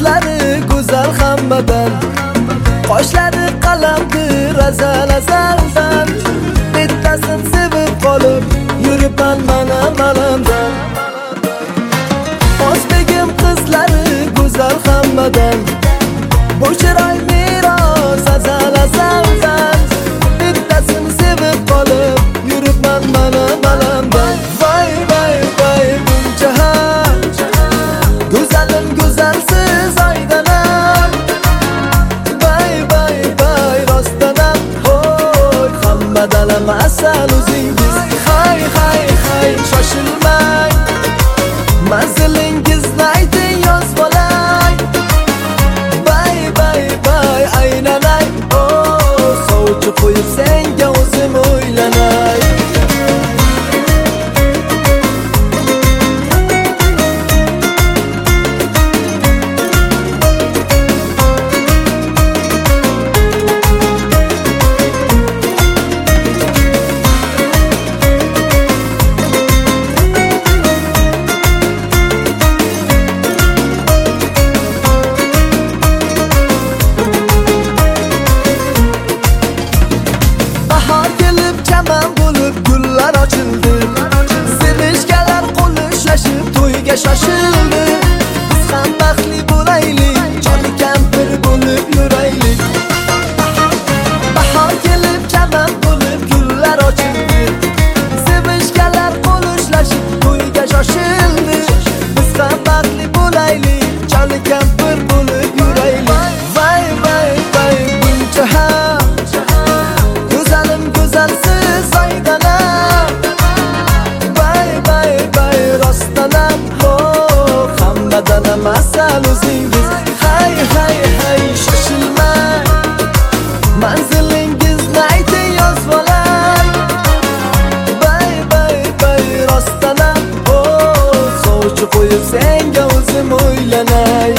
qizlari go'zal hammadan, qoshlari qalamdir azal-azaldan. Bittasin sevib qolib yuribman mana malamdan. O'zbegim qizlari go'zal hammadan, bu chiroy meros azal-azaldan. Bittasin sevib qolib yuribman mana malamdan. Voy voy voy buncha ham go'zalim go'zalsiz oydanam. Voy voy voy rostdanam. Hoy hammadan asal o'zingiz. Hay hay hay shoshilmang, manzilingizni ayting yoz bolay. Voy voy voy aylanay. Oh sovchi qo'yib senga o'zim o'ylanay. Shoshildi, biz ham baxtli bo'laylik, joni kampir bo'lib yuraylik. Bahor kelib chaman bo'lib gullar ochildi, sevishganlar qo'l ushlashib to'yga shoshildi. Biz ham baxtli bo'laylik, joni kampir bo'lib yuraylik. Voy voy voy buncha ham go'zalim go'zalsiz oydanam. Voy voy voy rostdanam. Hammadan asal o'zingiz. Hay hay hay shoshilmang, manzilingizni ayting yoz bolay. Voy voy voy rostdanam. Oh sovchi qo'yib senga o'zim o'ylanay.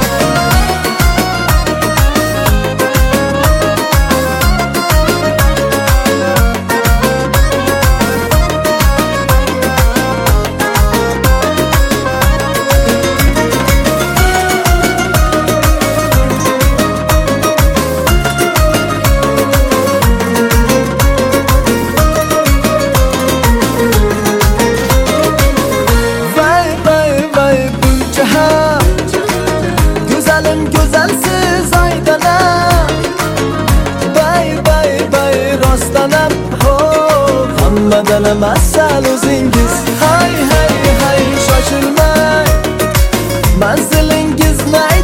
Go'zalsiz oydanam. Voy voy voy rostdanam. Ho hammadan asal o'zingiz. Hay hay hay shoshilmang, manzilingizni